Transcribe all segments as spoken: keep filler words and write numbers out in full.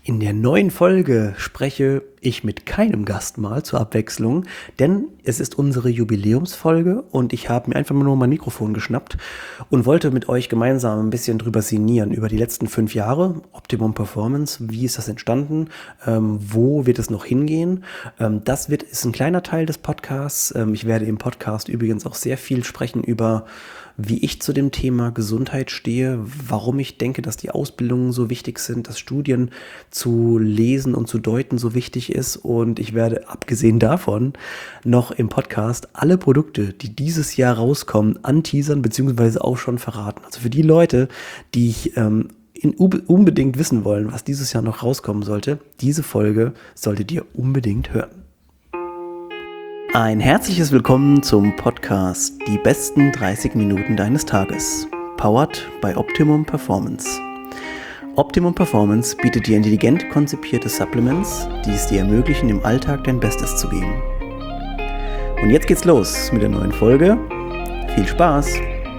In der neuen Folge spreche ich mit keinem Gast mal zur Abwechslung, denn es ist unsere Jubiläumsfolge und ich habe mir einfach nur mein Mikrofon geschnappt und wollte mit euch gemeinsam ein bisschen drüber sinnieren, über die letzten fünf Jahre, Optimum Performance, wie ist das entstanden, ähm, wo wird es noch hingehen. Ähm, das wird, ist ein kleiner Teil des Podcasts. Ähm, ich werde im Podcast übrigens auch sehr viel sprechen über wie ich zu dem Thema Gesundheit stehe, warum ich denke, dass die Ausbildungen so wichtig sind, dass Studien zu lesen und zu deuten so wichtig ist. Und ich werde abgesehen davon noch im Podcast alle Produkte, die dieses Jahr rauskommen, anteasern bzw. auch schon verraten. Also für die Leute, die ich ähm, in, unbedingt wissen wollen, was dieses Jahr noch rauskommen sollte, diese Folge solltet ihr unbedingt hören. Ein herzliches Willkommen zum Podcast Die besten dreißig Minuten deines Tages, powered by Optimum Performance. Optimum Performance bietet dir intelligent konzipierte Supplements, die es dir ermöglichen, im Alltag dein Bestes zu geben. Und jetzt geht's los mit der neuen Folge. Viel Spaß!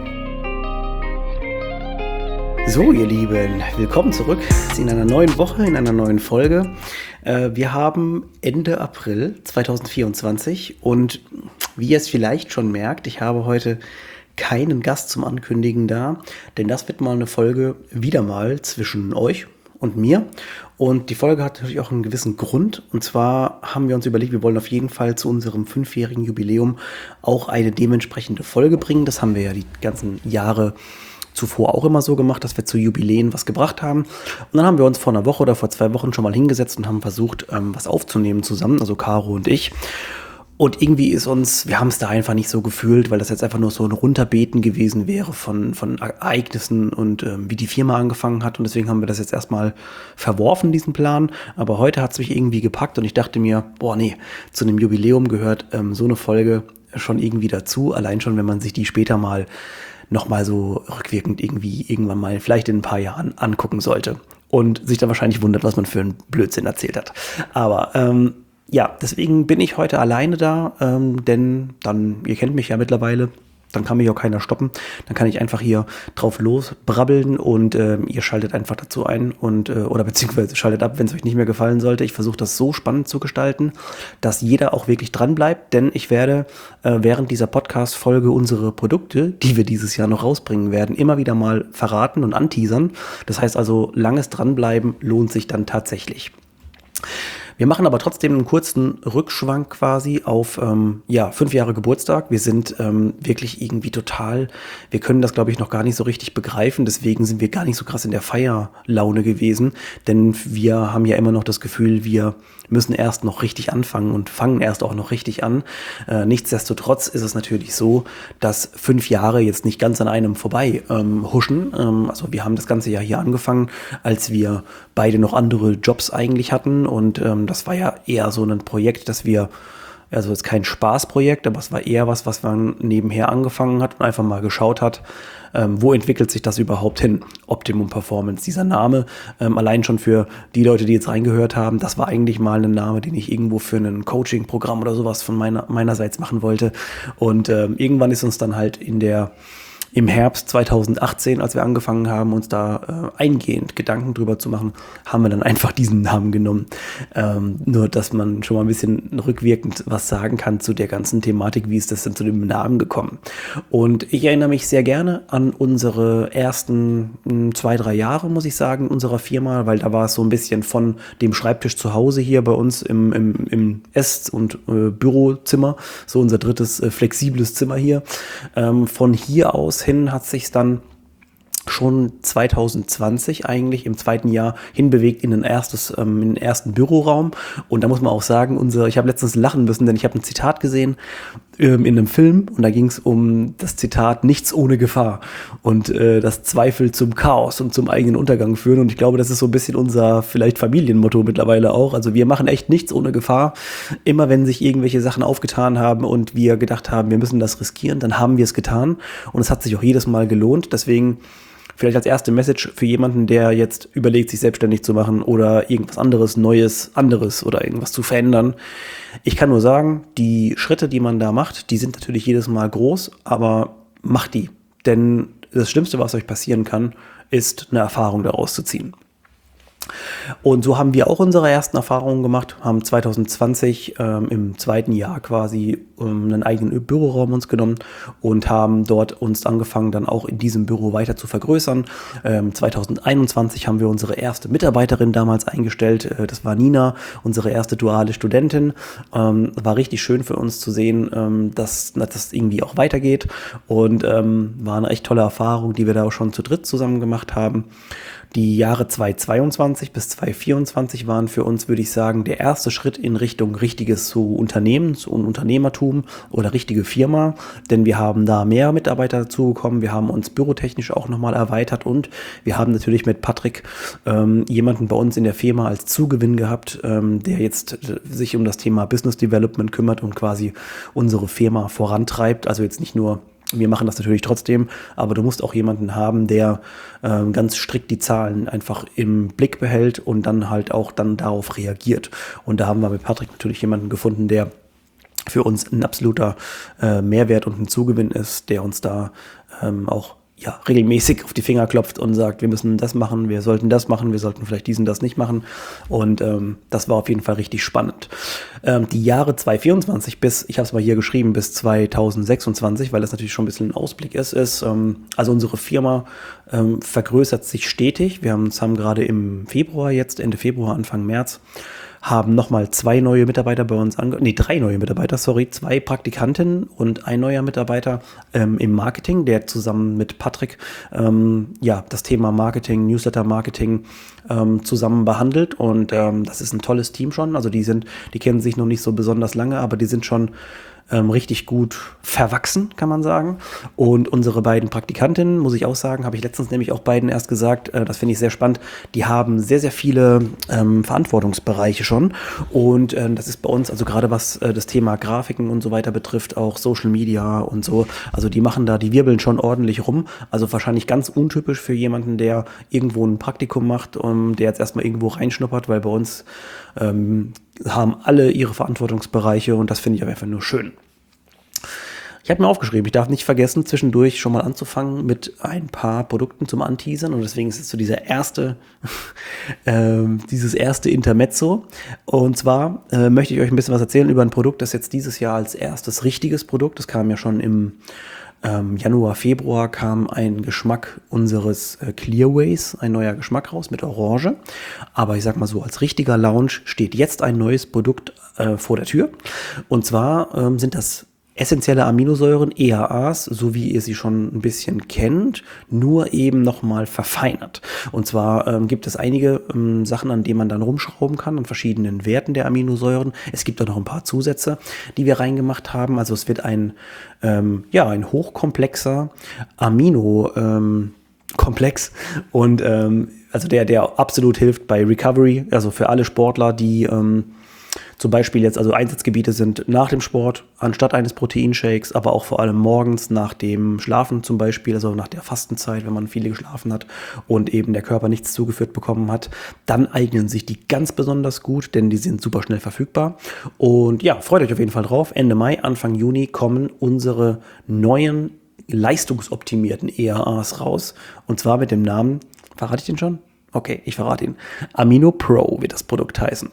So, ihr Lieben, willkommen zurück in einer neuen Woche, in einer neuen Folge. Wir haben Ende April zweitausendvierundzwanzig und wie ihr es vielleicht schon merkt, ich habe heute keinen Gast zum Ankündigen da, denn das wird mal eine Folge wieder mal zwischen euch und mir. Und die Folge hat natürlich auch einen gewissen Grund. Und zwar haben wir uns überlegt, wir wollen auf jeden Fall zu unserem fünfjährigen Jubiläum auch eine dementsprechende Folge bringen. Das haben wir ja die ganzen Jahre zuvor auch immer so gemacht, dass wir zu Jubiläen was gebracht haben. Und dann haben wir uns vor einer Woche oder vor zwei Wochen schon mal hingesetzt und haben versucht, ähm, was aufzunehmen zusammen, also Caro und ich. Und irgendwie ist uns, wir haben es da einfach nicht so gefühlt, weil das jetzt einfach nur so ein Runterbeten gewesen wäre von, von Ereignissen und ähm, wie die Firma angefangen hat. Und deswegen haben wir das jetzt erstmal verworfen, diesen Plan. Aber heute hat es mich irgendwie gepackt und ich dachte mir, boah nee, zu einem Jubiläum gehört ähm, so eine Folge schon irgendwie dazu. Allein schon, wenn man sich die später mal nochmal so rückwirkend irgendwie irgendwann mal vielleicht in ein paar Jahren angucken sollte und sich dann wahrscheinlich wundert, was man für einen Blödsinn erzählt hat. Aber ähm, ja, deswegen bin ich heute alleine da, ähm, denn dann, ihr kennt mich ja mittlerweile, dann kann mich auch keiner stoppen. Dann kann ich einfach hier drauf losbrabbeln und ähm, ihr schaltet einfach dazu ein und äh, oder beziehungsweise schaltet ab, wenn es euch nicht mehr gefallen sollte. Ich versuche das so spannend zu gestalten, dass jeder auch wirklich dran bleibt, denn ich werde äh, während dieser Podcast-Folge unsere Produkte, die wir dieses Jahr noch rausbringen werden, immer wieder mal verraten und anteasern. Das heißt also, langes Dranbleiben lohnt sich dann tatsächlich. Wir machen aber trotzdem einen kurzen Rückschwank quasi auf ähm, ja fünf Jahre Geburtstag. Wir sind ähm, wirklich irgendwie total, wir können das glaube ich noch gar nicht so richtig begreifen, deswegen sind wir gar nicht so krass in der Feierlaune gewesen, denn wir haben ja immer noch das Gefühl, wir müssen erst noch richtig anfangen und fangen erst auch noch richtig an. Äh, nichtsdestotrotz ist es natürlich so, dass fünf Jahre jetzt nicht ganz an einem vorbei ähm, huschen. Ähm, also wir haben das ganze Jahr hier angefangen, als wir beide noch andere Jobs eigentlich hatten und ähm, das war ja eher so ein Projekt, dass wir, also jetzt kein Spaßprojekt, aber es war eher was, was man nebenher angefangen hat und einfach mal geschaut hat, ähm, wo entwickelt sich das überhaupt hin? Optimum Performance, dieser Name, ähm, allein schon für die Leute, die jetzt reingehört haben, das war eigentlich mal ein Name, den ich irgendwo für ein Coaching-Programm oder sowas von meiner, meinerseits machen wollte. Und ähm, irgendwann ist uns dann halt in der im Herbst zweitausendachtzehn, als wir angefangen haben, uns da äh, eingehend Gedanken drüber zu machen, haben wir dann einfach diesen Namen genommen. Ähm, nur, dass man schon mal ein bisschen rückwirkend was sagen kann zu der ganzen Thematik, wie ist das denn zu dem Namen gekommen. Und ich erinnere mich sehr gerne an unsere ersten mh, zwei, drei Jahre, muss ich sagen, unserer Firma, weil da war es so ein bisschen von dem Schreibtisch zu Hause hier bei uns im, im, im Ess- und äh, Bürozimmer, so unser drittes äh, flexibles Zimmer hier. Ähm, von hier aus hin hat sich dann schon zweitausendzwanzig eigentlich im zweiten Jahr hinbewegt in ein erstes, ähm, in den ersten Büroraum. Und da muss man auch sagen, unser, ich habe letztens lachen müssen, denn ich habe ein Zitat gesehen ähm, in einem Film und da ging es um das Zitat "Nichts ohne Gefahr" und äh, das Zweifel zum Chaos und zum eigenen Untergang führen. Und ich glaube, das ist so ein bisschen unser vielleicht Familienmotto mittlerweile auch. Also wir machen echt nichts ohne Gefahr. Immer wenn sich irgendwelche Sachen aufgetan haben und wir gedacht haben, wir müssen das riskieren, dann haben wir es getan. Und es hat sich auch jedes Mal gelohnt. Deswegen vielleicht als erste Message für jemanden, der jetzt überlegt, sich selbstständig zu machen oder irgendwas anderes, Neues, anderes oder irgendwas zu verändern. Ich kann nur sagen, die Schritte, die man da macht, die sind natürlich jedes Mal groß, aber macht die. Denn das Schlimmste, was euch passieren kann, ist eine Erfahrung daraus zu ziehen. Und so haben wir auch unsere ersten Erfahrungen gemacht, haben zwanzig zwanzig ähm, im zweiten Jahr quasi ähm, einen eigenen Büroraum uns genommen und haben dort uns angefangen, dann auch in diesem Büro weiter zu vergrößern. Ähm, zwanzig einundzwanzig haben wir unsere erste Mitarbeiterin damals eingestellt. Äh, das war Nina, unsere erste duale Studentin. Ähm, war richtig schön für uns zu sehen, ähm, dass, dass das irgendwie auch weitergeht, und ähm, war eine echt tolle Erfahrung, die wir da auch schon zu dritt zusammen gemacht haben. Die Jahre zweitausendzweiundzwanzig bis zweitausendvierundzwanzig waren für uns, würde ich sagen, der erste Schritt in Richtung richtiges so Unternehmen, so ein Unternehmertum oder richtige Firma, denn wir haben da mehr Mitarbeiter dazu bekommen, wir haben uns bürotechnisch auch nochmal erweitert, und wir haben natürlich mit Patrick ähm, jemanden bei uns in der Firma als Zugewinn gehabt, ähm, der jetzt äh, sich um das Thema Business Development kümmert und quasi unsere Firma vorantreibt, also jetzt nicht nur wir machen das natürlich trotzdem, aber du musst auch jemanden haben, der ähm, ganz strikt die Zahlen einfach im Blick behält und dann halt auch dann darauf reagiert. Und da haben wir mit Patrick natürlich jemanden gefunden, der für uns ein absoluter äh, Mehrwert und ein Zugewinn ist, der uns da ähm, auch ja, regelmäßig auf die Finger klopft und sagt, wir müssen das machen, wir sollten das machen, wir sollten vielleicht diesen, das nicht machen. Und ähm, das war auf jeden Fall richtig spannend. Ähm, die Jahre zweitausendvierundzwanzig bis, ich habe es mal hier geschrieben, bis zweitausendsechsundzwanzig, weil das natürlich schon ein bisschen ein Ausblick ist, ist, ähm, also unsere Firma ähm, vergrößert sich stetig. Wir haben uns haben gerade im Februar, jetzt Ende Februar, Anfang März, haben nochmal zwei neue Mitarbeiter bei uns ange... Nee, drei neue Mitarbeiter, sorry. Zwei Praktikantinnen und ein neuer Mitarbeiter ähm, im Marketing, der zusammen mit Patrick ähm, ja, das Thema Marketing, Newsletter-Marketing ähm, zusammen behandelt. Und ähm, das ist ein tolles Team schon. Also die sind, die kennen sich noch nicht so besonders lange, aber die sind schon Ähm, richtig gut verwachsen, kann man sagen. Und unsere beiden Praktikantinnen, muss ich auch sagen, habe ich letztens nämlich auch beiden erst gesagt, äh, das finde ich sehr spannend, die haben sehr, sehr viele ähm, Verantwortungsbereiche schon. Und äh, das ist bei uns, also gerade was äh, das Thema Grafiken und so weiter betrifft, auch Social Media und so, also die machen da, die wirbeln schon ordentlich rum. Also wahrscheinlich ganz untypisch für jemanden, der irgendwo ein Praktikum macht und der jetzt erstmal irgendwo reinschnuppert, weil bei uns ähm, haben alle ihre Verantwortungsbereiche, und das finde ich einfach nur schön. Ich habe mir aufgeschrieben, ich darf nicht vergessen, zwischendurch schon mal anzufangen mit ein paar Produkten zum Anteasern, und deswegen ist es so dieser erste, äh, dieses erste Intermezzo. Und zwar äh, möchte ich euch ein bisschen was erzählen über ein Produkt, das jetzt dieses Jahr als erstes richtiges Produkt, das kam ja schon im Ähm, Januar, Februar kam ein Geschmack unseres äh, Clearways, ein neuer Geschmack raus mit Orange. Aber ich sag mal so, als richtiger Lounge steht jetzt ein neues Produkt äh, vor der Tür. Und zwar ähm, sind das essentielle Aminosäuren, E A As, so wie ihr sie schon ein bisschen kennt, nur eben nochmal verfeinert. Und zwar ähm, gibt es einige ähm, Sachen, an denen man dann rumschrauben kann, an verschiedenen Werten der Aminosäuren. Es gibt auch noch ein paar Zusätze, die wir reingemacht haben. Also es wird ein, ähm, ja, ein hochkomplexer Amino ähm, Komplex, und ähm, also der, der absolut hilft bei Recovery, also für alle Sportler, die ähm, zum Beispiel jetzt, also Einsatzgebiete sind nach dem Sport, anstatt eines Proteinshakes, aber auch vor allem morgens nach dem Schlafen zum Beispiel, also nach der Fastenzeit, wenn man viele geschlafen hat und eben der Körper nichts zugeführt bekommen hat, dann eignen sich die ganz besonders gut, denn die sind super schnell verfügbar. Und ja, freut euch auf jeden Fall drauf. Ende Mai, Anfang Juni kommen unsere neuen leistungsoptimierten E A As raus, und zwar mit dem Namen, verrate ich den schon? Okay, ich verrate ihn. Amino Pro wird das Produkt heißen.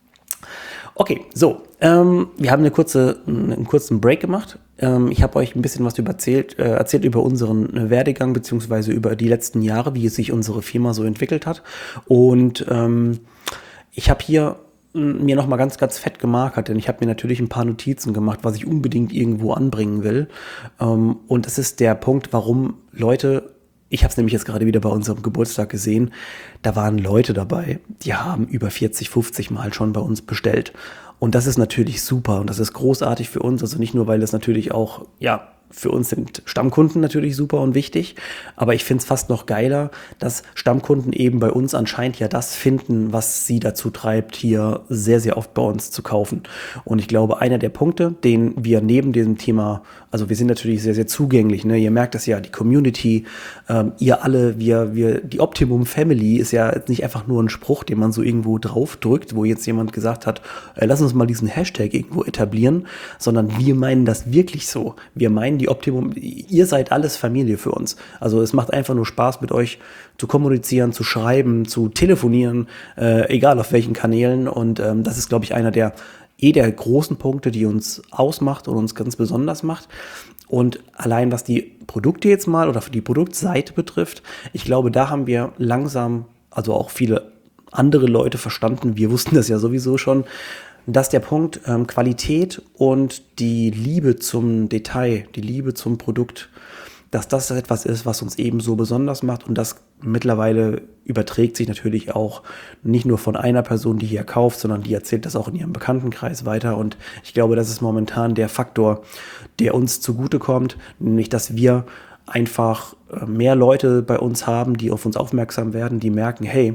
Okay, so, ähm, wir haben eine kurze, einen kurzen Break gemacht. Ähm, ich habe euch ein bisschen was über erzählt, äh, erzählt über unseren Werdegang beziehungsweise über die letzten Jahre, wie sich unsere Firma so entwickelt hat. Und ähm, ich habe hier mir nochmal ganz, ganz fett gemarkert, denn ich habe mir natürlich ein paar Notizen gemacht, was ich unbedingt irgendwo anbringen will. Ähm, und das ist der Punkt, warum Leute... Ich habe es nämlich jetzt gerade wieder bei unserem Geburtstag gesehen. Da waren Leute dabei, die haben über vierzig, fünfzig Mal schon bei uns bestellt. Und das ist natürlich super und das ist großartig für uns. Also nicht nur, weil das natürlich auch, ja, für uns sind Stammkunden natürlich super und wichtig, aber ich finde es fast noch geiler, dass Stammkunden eben bei uns anscheinend ja das finden, was sie dazu treibt, hier sehr, sehr oft bei uns zu kaufen. Und ich glaube, einer der Punkte, den wir neben diesem Thema, also wir sind natürlich sehr, sehr zugänglich, ne? Ihr merkt das ja, die Community, ähm, ihr alle, wir, wir, die Optimum Family ist ja nicht einfach nur ein Spruch, den man so irgendwo drauf drückt, wo jetzt jemand gesagt hat, äh, lass uns mal diesen Hashtag irgendwo etablieren, sondern wir meinen das wirklich so. Wir meinen die Optimum, ihr seid alles Familie für uns. Also es macht einfach nur Spaß, mit euch zu kommunizieren, zu schreiben, zu telefonieren, äh, egal auf welchen Kanälen. Und ähm, das ist, glaube ich, einer der eh der großen Punkte, die uns ausmacht und uns ganz besonders macht. Und allein was die Produkte jetzt mal oder die Produktseite betrifft, ich glaube, da haben wir langsam, also auch viele andere Leute verstanden, wir wussten das ja sowieso schon, dass der Punkt ähm, Qualität und die Liebe zum Detail, die Liebe zum Produkt, dass das etwas ist, was uns eben so besonders macht, und das mittlerweile überträgt sich natürlich auch nicht nur von einer Person, die hier kauft, sondern die erzählt das auch in ihrem Bekanntenkreis weiter, und ich glaube, das ist momentan der Faktor, der uns zugutekommt, nämlich dass wir einfach äh, mehr Leute bei uns haben, die auf uns aufmerksam werden, die merken, hey,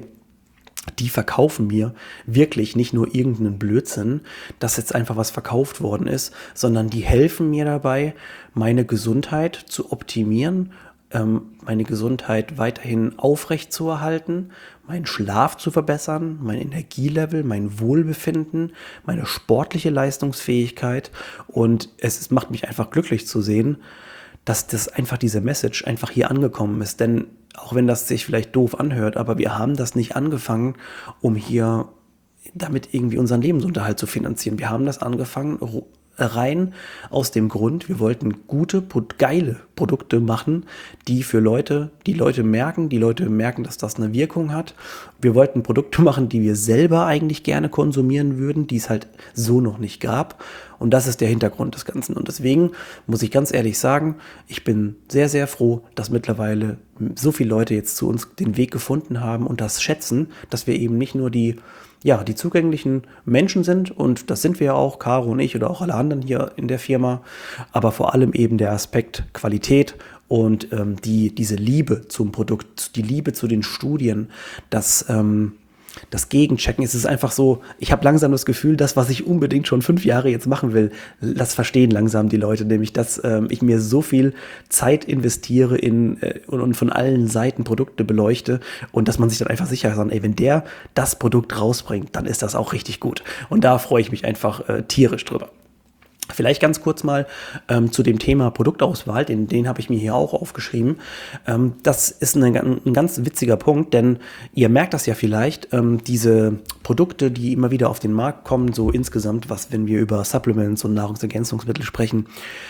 die verkaufen mir wirklich nicht nur irgendeinen Blödsinn, dass jetzt einfach was verkauft worden ist, sondern die helfen mir dabei, meine Gesundheit zu optimieren, ähm, meine Gesundheit weiterhin aufrechtzuerhalten, meinen Schlaf zu verbessern, mein Energielevel, mein Wohlbefinden, meine sportliche Leistungsfähigkeit, und es ist, macht mich einfach glücklich zu sehen, dass das einfach diese Message einfach hier angekommen ist, denn auch wenn das sich vielleicht doof anhört, aber wir haben das nicht angefangen, um hier damit irgendwie unseren Lebensunterhalt zu finanzieren. Wir haben das angefangen rein aus dem Grund, wir wollten gute, geile Produkte machen, die für Leute, die Leute merken, die Leute merken, dass das eine Wirkung hat. Wir wollten Produkte machen, die wir selber eigentlich gerne konsumieren würden, die es halt so noch nicht gab. Und das ist der Hintergrund des Ganzen. Und deswegen muss ich ganz ehrlich sagen, ich bin sehr, sehr froh, dass mittlerweile so viele Leute jetzt zu uns den Weg gefunden haben und das schätzen, dass wir eben nicht nur die ja, die zugänglichen Menschen sind, und das sind wir ja auch, Caro und ich oder auch alle anderen hier in der Firma, aber vor allem eben der Aspekt Qualität und ähm, die, diese Liebe zum Produkt, die Liebe zu den Studien, das, ähm, das Gegenchecken. Es ist einfach so, ich habe langsam das Gefühl, das, was ich unbedingt schon fünf Jahre jetzt machen will, das verstehen langsam die Leute, nämlich, dass ähm, ich mir so viel Zeit investiere in äh, und, und von allen Seiten Produkte beleuchte, und dass man sich dann einfach sicher sagt, ey, wenn der das Produkt rausbringt, dann ist das auch richtig gut. Und da freue ich mich einfach äh, tierisch drüber. Vielleicht ganz kurz mal ähm, zu dem Thema Produktauswahl, den, den habe ich mir hier auch aufgeschrieben. Ähm, das ist eine, ein ganz witziger Punkt, denn ihr merkt das ja vielleicht, ähm, diese Produkte, die immer wieder auf den Markt kommen, so insgesamt, was, wenn wir über Supplements und Nahrungsergänzungsmittel sprechen,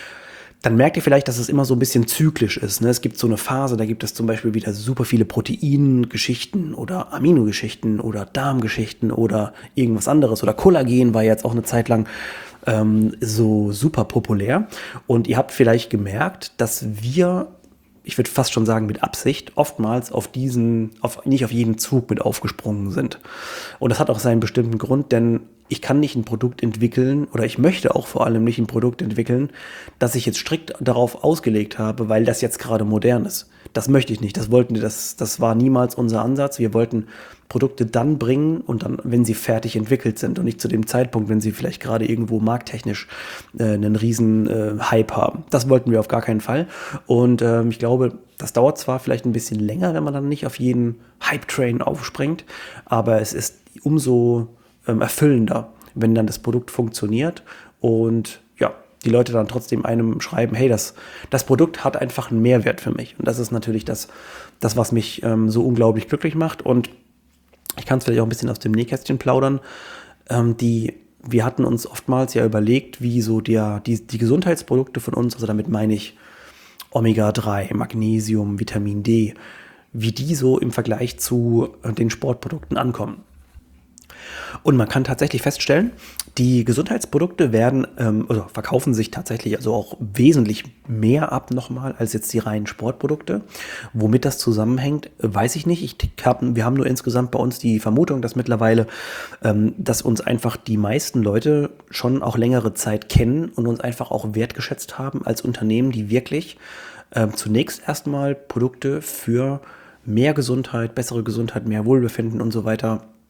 dann merkt ihr vielleicht, dass es immer so ein bisschen zyklisch ist. Ne? Es gibt so eine Phase, da gibt es zum Beispiel wieder super viele Proteingeschichten oder Aminogeschichten oder Darmgeschichten oder irgendwas anderes. Oder Kollagen war jetzt auch eine Zeit lang ähm, so super populär. Und ihr habt vielleicht gemerkt, dass wir, ich würde fast schon sagen mit Absicht, oftmals auf diesen, auf, nicht auf jeden Zug mit aufgesprungen sind. Und das hat auch seinen bestimmten Grund, denn ich kann nicht ein Produkt entwickeln, oder ich möchte auch vor allem nicht ein Produkt entwickeln, das ich jetzt strikt darauf ausgelegt habe, weil das jetzt gerade modern ist. Das möchte ich nicht. Das wollten wir, das, das war niemals unser Ansatz. Wir wollten Produkte dann bringen und dann, wenn sie fertig entwickelt sind, und nicht zu dem Zeitpunkt, wenn sie vielleicht gerade irgendwo markttechnisch äh, einen riesen äh, Hype haben. Das wollten wir auf gar keinen Fall. Und ähm, ich glaube, das dauert zwar vielleicht ein bisschen länger, wenn man dann nicht auf jeden Hype-Train aufspringt, aber es ist umso ähm, erfüllender, wenn dann das Produkt funktioniert und ja, die Leute dann trotzdem einem schreiben, hey, das, das Produkt hat einfach einen Mehrwert für mich. Und das ist natürlich das, das was mich ähm, so unglaublich glücklich macht. Und ich kann es vielleicht auch ein bisschen aus dem Nähkästchen plaudern. Ähm, die, wir hatten uns oftmals ja überlegt, wie so der, die, die Gesundheitsprodukte von uns, also damit meine ich Omega drei, Magnesium, Vitamin D, wie die so im Vergleich zu äh, den Sportprodukten ankommen. Und man kann tatsächlich feststellen, die Gesundheitsprodukte werden, ähm, also verkaufen sich tatsächlich also auch wesentlich mehr ab nochmal als jetzt die reinen Sportprodukte. Womit das zusammenhängt, weiß ich nicht. Ich hab, wir haben nur insgesamt bei uns die Vermutung, dass mittlerweile, ähm, dass uns einfach die meisten Leute schon auch längere Zeit kennen und uns einfach auch wertgeschätzt haben als Unternehmen, die wirklich ähm, zunächst erstmal Produkte für mehr Gesundheit, bessere Gesundheit, mehr Wohlbefinden und so weiter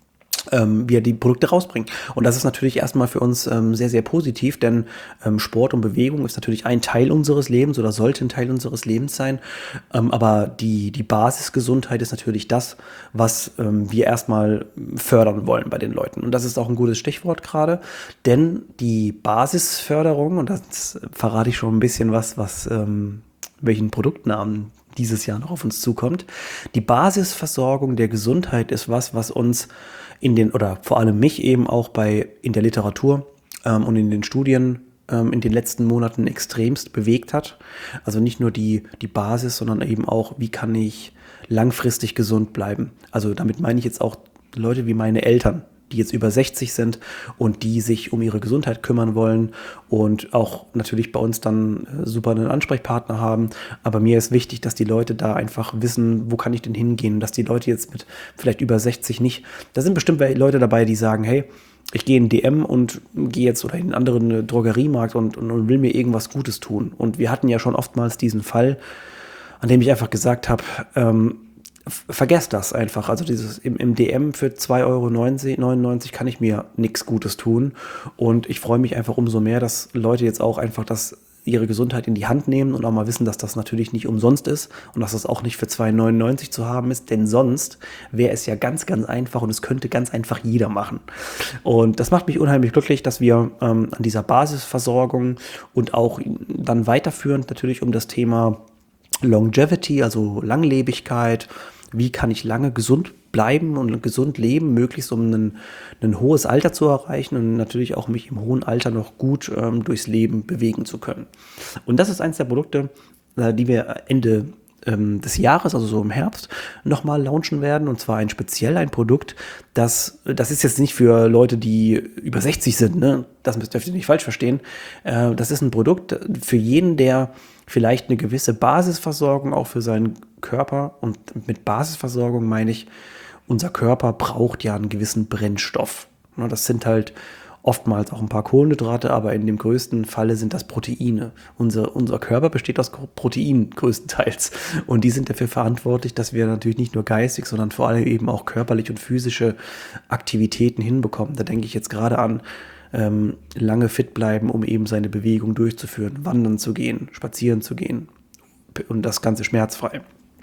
ähm, wir die Produkte rausbringen. Und das ist natürlich erstmal für uns ähm, sehr, sehr positiv, denn ähm, Sport und Bewegung ist natürlich ein Teil unseres Lebens oder sollte ein Teil unseres Lebens sein. Ähm, aber die, die Basisgesundheit ist natürlich das, was ähm, wir erstmal fördern wollen bei den Leuten. Und das ist auch ein gutes Stichwort gerade, denn die Basisförderung, und das verrate ich schon ein bisschen was, was ähm, welchen Produktnamen dieses Jahr noch auf uns zukommt. Die Basisversorgung der Gesundheit ist was, was uns in den, oder vor allem mich eben auch bei, in der Literatur ähm, und in den Studien ähm, in den letzten Monaten extremst bewegt hat. Also nicht nur die, die Basis, sondern eben auch, wie kann ich langfristig gesund bleiben. Also damit meine ich jetzt auch Leute wie meine Eltern, die jetzt über sechzig sind und die sich um ihre Gesundheit kümmern wollen und auch natürlich bei uns dann super einen Ansprechpartner haben. Aber mir ist wichtig, dass die Leute da einfach wissen, wo kann ich denn hingehen, dass die Leute jetzt mit vielleicht über sechzig nicht, da sind bestimmt Leute dabei, die sagen, hey, ich gehe in D M und gehe jetzt oder in einen anderen Drogeriemarkt und, und, und will mir irgendwas Gutes tun. Und wir hatten ja schon oftmals diesen Fall, an dem ich einfach gesagt habe, ähm, vergesst das einfach. Also dieses im, im D M für zwei Euro neunundneunzig kann ich mir nichts Gutes tun. Und ich freue mich einfach umso mehr, dass Leute jetzt auch einfach das, ihre Gesundheit in die Hand nehmen und auch mal wissen, dass das natürlich nicht umsonst ist und dass das auch nicht für zwei neunundneunzig zu haben ist. Denn sonst wäre es ja ganz, ganz einfach und es könnte ganz einfach jeder machen. Und das macht mich unheimlich glücklich, dass wir ähm, an dieser Basisversorgung und auch dann weiterführend natürlich um das Thema Longevity, also Langlebigkeit, wie kann ich lange gesund bleiben und gesund leben, möglichst um ein, ein hohes Alter zu erreichen und natürlich auch mich im hohen Alter noch gut ähm, durchs Leben bewegen zu können. Und das ist eines der Produkte, äh, die wir Ende ähm, des Jahres, also so im Herbst, nochmal launchen werden. Und zwar ein speziell ein Produkt, das, das ist jetzt nicht für Leute, die über sechzig sind, ne? Das dürft ihr nicht falsch verstehen. Äh, das ist ein Produkt für jeden, der vielleicht eine gewisse Basisversorgung auch für seinen Körper, und mit Basisversorgung meine ich, unser Körper braucht ja einen gewissen Brennstoff. Das sind halt oftmals auch ein paar Kohlenhydrate, aber in dem größten Falle sind das Proteine. Unser, unser Körper besteht aus Proteinen größtenteils und die sind dafür verantwortlich, dass wir natürlich nicht nur geistig, sondern vor allem eben auch körperlich und physische Aktivitäten hinbekommen. Da denke ich jetzt gerade an ähm, lange fit bleiben, um eben seine Bewegung durchzuführen, wandern zu gehen, spazieren zu gehen und das Ganze schmerzfrei.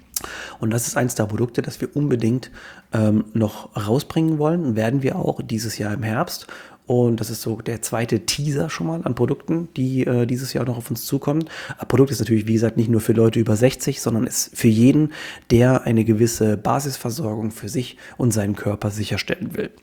Und das ist eins der Produkte, das wir unbedingt ähm, noch rausbringen wollen, werden wir auch dieses Jahr im Herbst. Und das ist so der zweite Teaser schon mal an Produkten, die äh, dieses Jahr noch auf uns zukommen. Ein Produkt ist natürlich, wie gesagt, nicht nur für Leute über sechzig, sondern ist für jeden, der eine gewisse Basisversorgung für sich und seinen Körper sicherstellen will.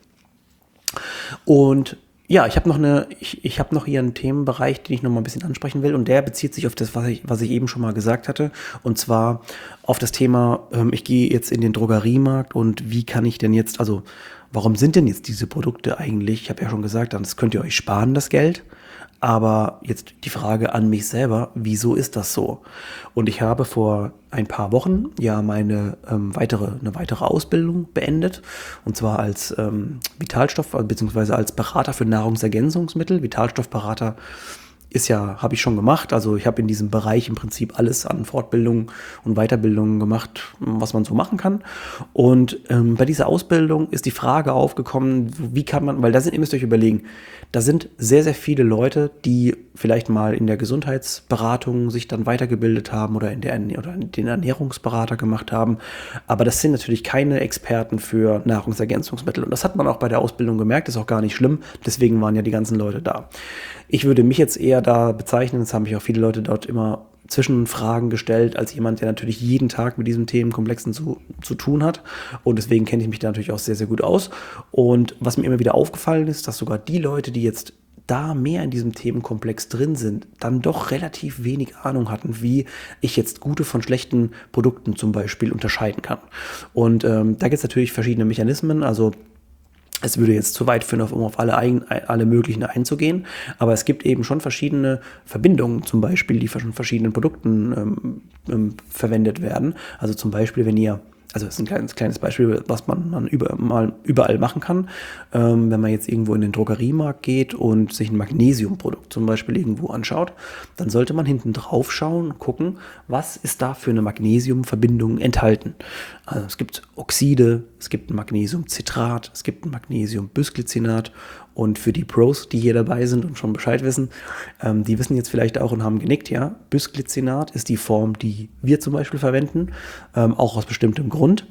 Und ja, ich habe noch eine, ich, ich habe noch hier einen Themenbereich, den ich noch mal ein bisschen ansprechen will, und der bezieht sich auf das, was ich, was ich eben schon mal gesagt hatte, und zwar auf das Thema, ähm, ich gehe jetzt in den Drogeriemarkt und wie kann ich denn jetzt, also warum sind denn jetzt diese Produkte eigentlich, ich habe ja schon gesagt, das könnt ihr euch sparen, das Geld, aber jetzt die Frage an mich selber, wieso ist das so? Und ich habe vor ein paar Wochen ja meine ähm, weitere, eine weitere Ausbildung beendet, und zwar als ähm, Vitalstoff, beziehungsweise als Berater für Nahrungsergänzungsmittel. Vitalstoffberater ist ja, habe ich schon gemacht, also ich habe in diesem Bereich im Prinzip alles an Fortbildungen und Weiterbildungen gemacht, was man so machen kann. Und ähm, bei dieser Ausbildung ist die Frage aufgekommen, wie kann man, weil da sind, ihr müsst euch überlegen, da sind sehr, sehr viele Leute, die vielleicht mal in der Gesundheitsberatung sich dann weitergebildet haben oder in der oder den Ernährungsberater gemacht haben. Aber das sind natürlich keine Experten für Nahrungsergänzungsmittel. Und das hat man auch bei der Ausbildung gemerkt, ist auch gar nicht schlimm. Deswegen waren ja die ganzen Leute da. Ich würde mich jetzt eher da bezeichnen, das haben mich auch viele Leute dort immer Zwischenfragen gestellt, als jemand, der natürlich jeden Tag mit diesen Themenkomplexen zu, zu tun hat. Und deswegen kenne ich mich da natürlich auch sehr, sehr gut aus. Und was mir immer wieder aufgefallen ist, dass sogar die Leute, die jetzt da mehr in diesem Themenkomplex drin sind, dann doch relativ wenig Ahnung hatten, wie ich jetzt gute von schlechten Produkten zum Beispiel unterscheiden kann. Und ähm, da gibt es natürlich verschiedene Mechanismen, also es würde jetzt zu weit führen, um auf alle, alle möglichen einzugehen, aber es gibt eben schon verschiedene Verbindungen, zum Beispiel, die von verschiedenen Produkten ähm, ähm, verwendet werden. Also zum Beispiel, wenn ihr Also das ist ein kleines, kleines Beispiel, was man, man über, mal überall machen kann. Ähm, wenn man jetzt irgendwo in den Drogeriemarkt geht und sich ein Magnesiumprodukt zum Beispiel irgendwo anschaut, dann sollte man hinten drauf schauen und gucken, was ist da für eine Magnesiumverbindung enthalten. Also es gibt Oxide, es gibt ein Magnesiumcitrat, es gibt ein Magnesiumbisglycinat. Und für die Pros, die hier dabei sind und schon Bescheid wissen, ähm, die wissen jetzt vielleicht auch und haben genickt, ja, Bisglycinat ist die Form, die wir zum Beispiel verwenden, ähm, auch aus bestimmtem Grund,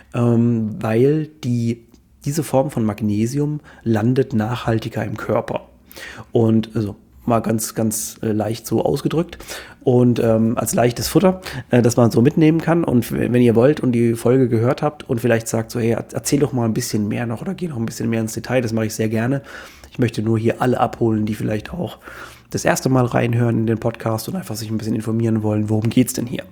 ähm, weil die, diese Form von Magnesium landet nachhaltiger im Körper. Und also mal ganz, ganz äh, leicht so ausgedrückt und ähm, als leichtes Futter, äh, das man so mitnehmen kann. Und wenn ihr wollt und die Folge gehört habt und vielleicht sagt so, hey, erzähl doch mal ein bisschen mehr noch oder geh noch ein bisschen mehr ins Detail, das mache ich sehr gerne. Ich möchte nur hier alle abholen, die vielleicht auch das erste Mal reinhören in den Podcast und einfach sich ein bisschen informieren wollen, worum geht's denn hier?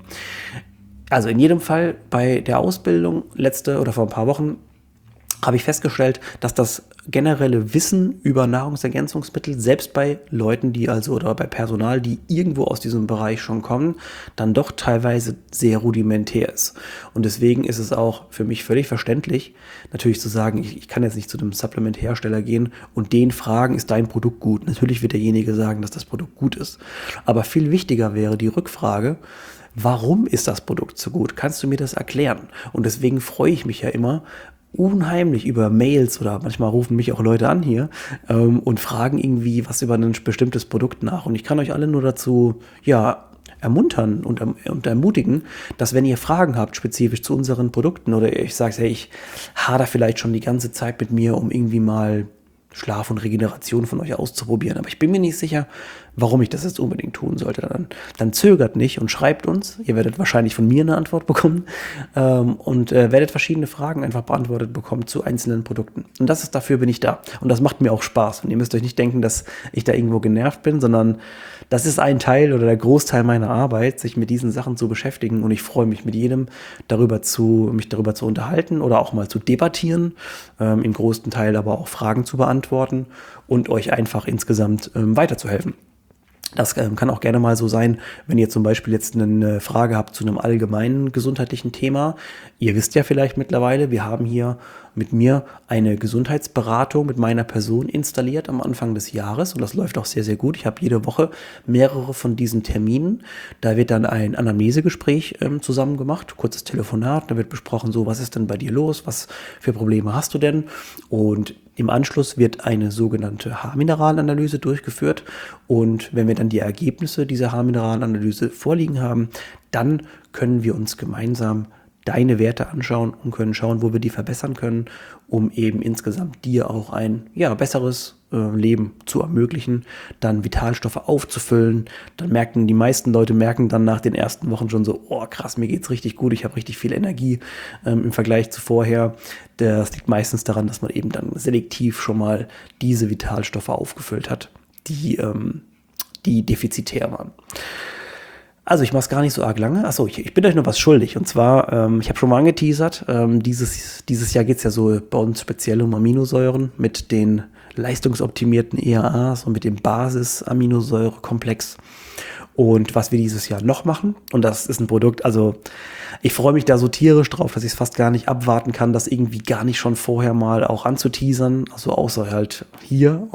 Also in jedem Fall bei der Ausbildung, letzte oder vor ein paar Wochen, habe ich festgestellt, dass das generelle Wissen über Nahrungsergänzungsmittel, selbst bei Leuten, die also oder bei Personal, die irgendwo aus diesem Bereich schon kommen, dann doch teilweise sehr rudimentär ist. Und deswegen ist es auch für mich völlig verständlich, natürlich zu sagen, ich, ich kann jetzt nicht zu einem Supplementhersteller gehen und den fragen, ist dein Produkt gut? Natürlich wird derjenige sagen, dass das Produkt gut ist. Aber viel wichtiger wäre die Rückfrage, warum ist das Produkt so gut? Kannst du mir das erklären? Und deswegen freue ich mich ja immer, unheimlich über Mails oder manchmal rufen mich auch Leute an hier ähm, und fragen irgendwie was über ein bestimmtes Produkt nach. Und ich kann euch alle nur dazu, ja, ermuntern und, und ermutigen, dass wenn ihr Fragen habt, spezifisch zu unseren Produkten oder ich sage, hey, ich hader vielleicht schon die ganze Zeit mit mir, um irgendwie mal Schlaf und Regeneration von euch auszuprobieren. Aber ich bin mir nicht sicher, warum ich das jetzt unbedingt tun sollte. Dann, dann zögert nicht und schreibt uns. Ihr werdet wahrscheinlich von mir eine Antwort bekommen ähm, und äh, werdet verschiedene Fragen einfach beantwortet bekommen zu einzelnen Produkten. Und das ist, dafür bin ich da. Und das macht mir auch Spaß. Und ihr müsst euch nicht denken, dass ich da irgendwo genervt bin, sondern das ist ein Teil oder der Großteil meiner Arbeit, sich mit diesen Sachen zu beschäftigen. Und ich freue mich mit jedem, darüber zu, mich darüber zu unterhalten oder auch mal zu debattieren, ähm, im größten Teil aber auch Fragen zu beantworten und euch einfach insgesamt ähm, weiterzuhelfen. Das ähm, kann auch gerne mal so sein, wenn ihr zum Beispiel jetzt eine Frage habt zu einem allgemeinen gesundheitlichen Thema. Ihr wisst ja vielleicht mittlerweile, wir haben hier mit mir eine Gesundheitsberatung mit meiner Person installiert am Anfang des Jahres und das läuft auch sehr, sehr gut. Ich habe jede Woche mehrere von diesen Terminen. Da wird dann ein Anamnesegespräch ähm, zusammen gemacht, kurzes Telefonat, da wird besprochen, so, was ist denn bei dir los, was für Probleme hast du denn? Und im Anschluss wird eine sogenannte Haarmineralanalyse durchgeführt und wenn wir dann die Ergebnisse dieser Haarmineralanalyse vorliegen haben, dann können wir uns gemeinsam deine Werte anschauen und können schauen, wo wir die verbessern können, um eben insgesamt dir auch ein ja, besseres äh, Leben zu ermöglichen, dann Vitalstoffe aufzufüllen. Dann merken die meisten Leute merken dann nach den ersten Wochen schon so, oh krass, mir geht's richtig gut, ich habe richtig viel Energie ähm, im Vergleich zu vorher. Das liegt meistens daran, dass man eben dann selektiv schon mal diese Vitalstoffe aufgefüllt hat, die, ähm, die defizitär waren. Also ich mache es gar nicht so arg lange. Achso, ich, ich bin euch noch was schuldig. Und zwar, ähm, ich habe schon mal angeteasert, ähm, dieses, dieses Jahr geht es ja so bei uns speziell um Aminosäuren mit den leistungsoptimierten E A As und mit dem Basis-Aminosäurekomplex. Und was wir dieses Jahr noch machen, und das ist ein Produkt, also ich freue mich da so tierisch drauf, dass ich es fast gar nicht abwarten kann, das irgendwie gar nicht schon vorher mal auch anzuteasern, also außer halt hier.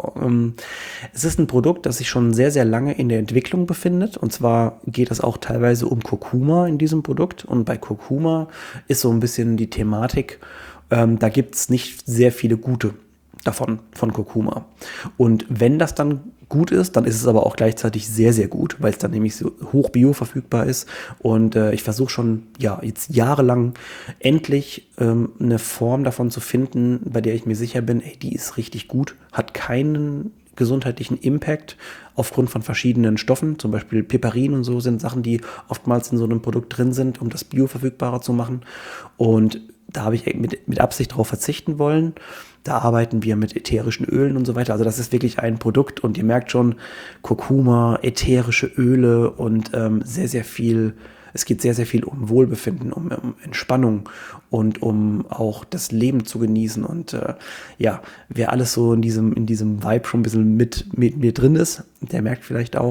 Es ist ein Produkt, das sich schon sehr, sehr lange in der Entwicklung befindet, und zwar geht es auch teilweise um Kurkuma in diesem Produkt, und bei Kurkuma ist so ein bisschen die Thematik, ähm, da gibt es nicht sehr viele gute davon, von Kurkuma. Und wenn das dann gut ist, dann ist es aber auch gleichzeitig sehr, sehr gut, weil es dann nämlich so hoch bioverfügbar ist. Und äh, ich versuche schon, ja, jetzt jahrelang endlich ähm, eine Form davon zu finden, bei der ich mir sicher bin, ey, die ist richtig gut, hat keinen gesundheitlichen Impact aufgrund von verschiedenen Stoffen, zum Beispiel Piperin und so sind Sachen, die oftmals in so einem Produkt drin sind, um das bioverfügbarer zu machen. Und da habe ich mit, mit Absicht darauf verzichten wollen. Da arbeiten wir mit ätherischen Ölen und so weiter. Also das ist wirklich ein Produkt, und ihr merkt schon, Kurkuma, ätherische Öle und ähm, sehr, sehr viel, es geht sehr, sehr viel um Wohlbefinden, um, um Entspannung und um auch das Leben zu genießen. Und äh, ja, wer alles so in diesem, in diesem Vibe schon ein bisschen mit, mit mir drin ist, der merkt vielleicht auch,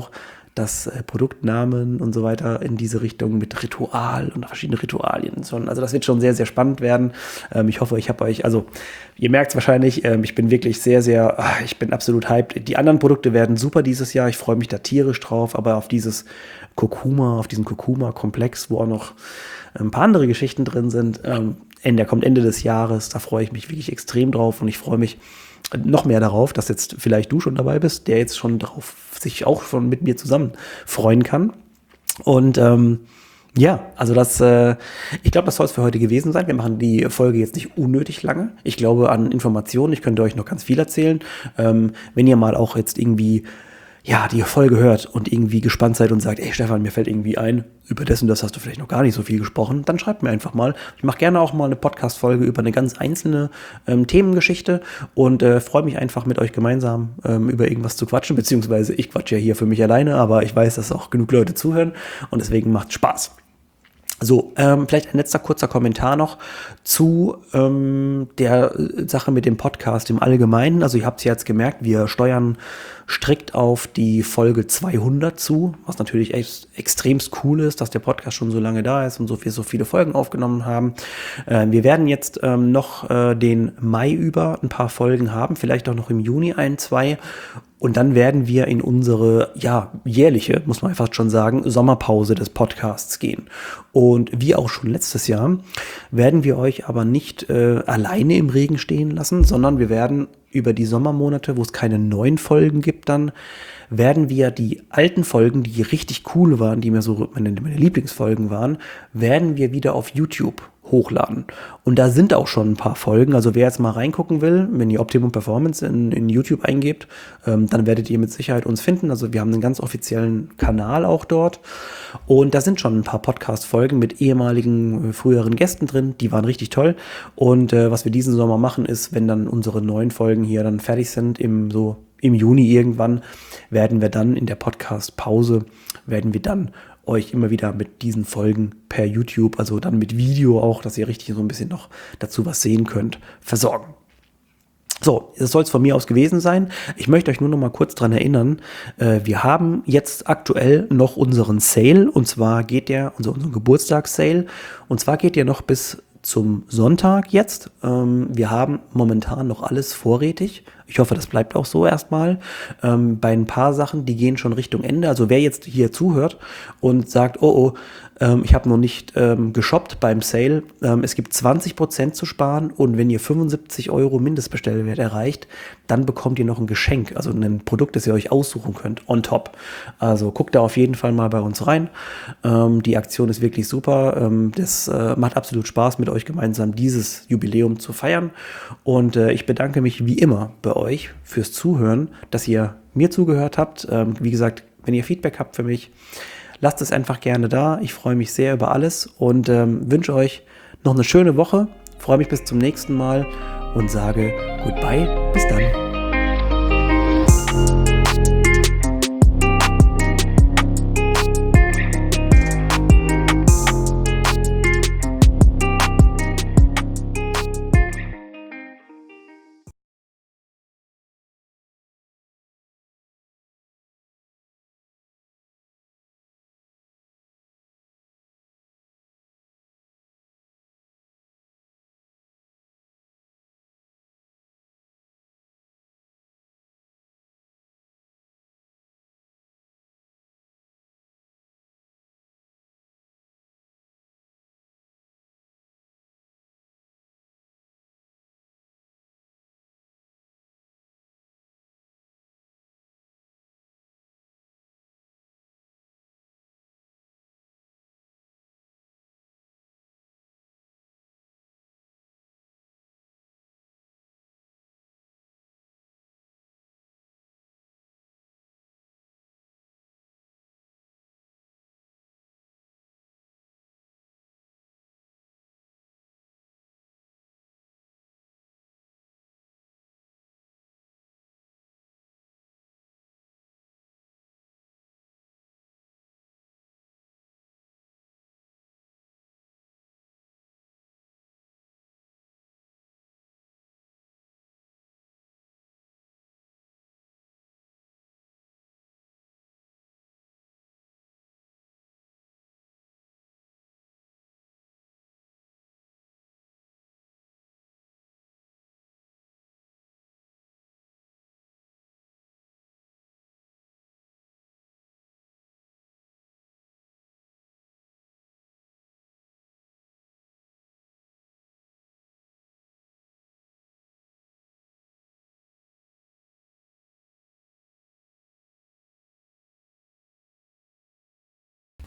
dass äh, Produktnamen und so weiter in diese Richtung mit Ritual und verschiedene Ritualien und so. Also das wird schon sehr, sehr spannend werden. Ähm, ich hoffe, ich habe euch, also ihr merkt es wahrscheinlich, ähm, ich bin wirklich sehr, sehr, ach, ich bin absolut hyped. Die anderen Produkte werden super dieses Jahr. Ich freue mich da tierisch drauf, aber auf dieses Kurkuma, auf diesen Kurkuma-Komplex, wo auch noch ein paar andere Geschichten drin sind, ähm, der kommt Ende des Jahres, da freue ich mich wirklich extrem drauf und ich freue mich noch mehr darauf, dass jetzt vielleicht du schon dabei bist, der jetzt schon drauf sich auch schon mit mir zusammen freuen kann. Und ähm, ja, also das, äh, ich glaube, das soll es für heute gewesen sein. Wir machen die Folge jetzt nicht unnötig lange. Ich glaube an Informationen, ich könnte euch noch ganz viel erzählen. Ähm, wenn ihr mal auch jetzt irgendwie ja, die Folge hört und irgendwie gespannt seid und sagt, ey Stefan, mir fällt irgendwie ein, über das und das hast du vielleicht noch gar nicht so viel gesprochen, dann schreibt mir einfach mal. Ich mache gerne auch mal eine Podcast-Folge über eine ganz einzelne ähm, Themengeschichte und äh, freue mich einfach mit euch gemeinsam ähm, über irgendwas zu quatschen, beziehungsweise ich quatsche ja hier für mich alleine, aber ich weiß, dass auch genug Leute zuhören und deswegen macht Spaß. So, ähm, vielleicht ein letzter kurzer Kommentar noch zu ähm, der Sache mit dem Podcast im Allgemeinen. Also ihr habt es ja jetzt gemerkt, wir steuern strikt auf die Folge zweihundert zu, was natürlich echt extremst cool ist, dass der Podcast schon so lange da ist und so viel, so viele Folgen aufgenommen haben. Äh, wir werden jetzt ähm, noch äh, den Mai über ein paar Folgen haben, vielleicht auch noch im Juni ein, zwei. Und dann werden wir in unsere, ja, jährliche, muss man einfach schon sagen, Sommerpause des Podcasts gehen. Und wie auch schon letztes Jahr werden wir euch aber nicht äh, alleine im Regen stehen lassen, sondern wir werden über die Sommermonate, wo es keine neuen Folgen gibt, dann werden wir die alten Folgen, die richtig cool waren, die mir so meine, meine Lieblingsfolgen waren, werden wir wieder auf YouTube hochladen. Und da sind auch schon ein paar Folgen. Also wer jetzt mal reingucken will, wenn ihr Optimum Performance in, in YouTube eingebt, ähm, dann werdet ihr mit Sicherheit uns finden. Also wir haben einen ganz offiziellen Kanal auch dort. Und da sind schon ein paar Podcast-Folgen mit ehemaligen, äh, früheren Gästen drin. Die waren richtig toll. Und äh, was wir diesen Sommer machen, ist, wenn dann unsere neuen Folgen hier dann fertig sind, im so im Juni irgendwann, werden wir dann in der Podcast-Pause, werden wir dann euch immer wieder mit diesen Folgen per YouTube, also dann mit Video auch, dass ihr richtig so ein bisschen noch dazu was sehen könnt, versorgen. So, das soll es von mir aus gewesen sein. Ich möchte euch nur noch mal kurz dran erinnern, äh, wir haben jetzt aktuell noch unseren Sale und zwar geht der, unser, unseren Geburtstagssale und zwar geht der noch bis zum Sonntag jetzt. Ähm, wir haben momentan noch alles vorrätig. Ich hoffe, das bleibt auch so erstmal. Ähm, bei ein paar Sachen, die gehen schon Richtung Ende. Also wer jetzt hier zuhört und sagt, oh oh, ähm, ich habe noch nicht ähm, geshoppt beim Sale. Ähm, es gibt zwanzig Prozent zu sparen und wenn ihr fünfundsiebzig Euro Mindestbestellwert erreicht, dann bekommt ihr noch ein Geschenk, also ein Produkt, das ihr euch aussuchen könnt, on top. Also guckt da auf jeden Fall mal bei uns rein. Ähm, die Aktion ist wirklich super. Ähm, das äh, macht absolut Spaß, mit euch gemeinsam dieses Jubiläum zu feiern. Und äh, ich bedanke mich wie immer bei euch fürs Zuhören, dass ihr mir zugehört habt. Ähm, wie gesagt, wenn ihr Feedback habt für mich, lasst es einfach gerne da. Ich freue mich sehr über alles und ähm, wünsche euch noch eine schöne Woche. Freue mich bis zum nächsten Mal und sage goodbye. Bis dann.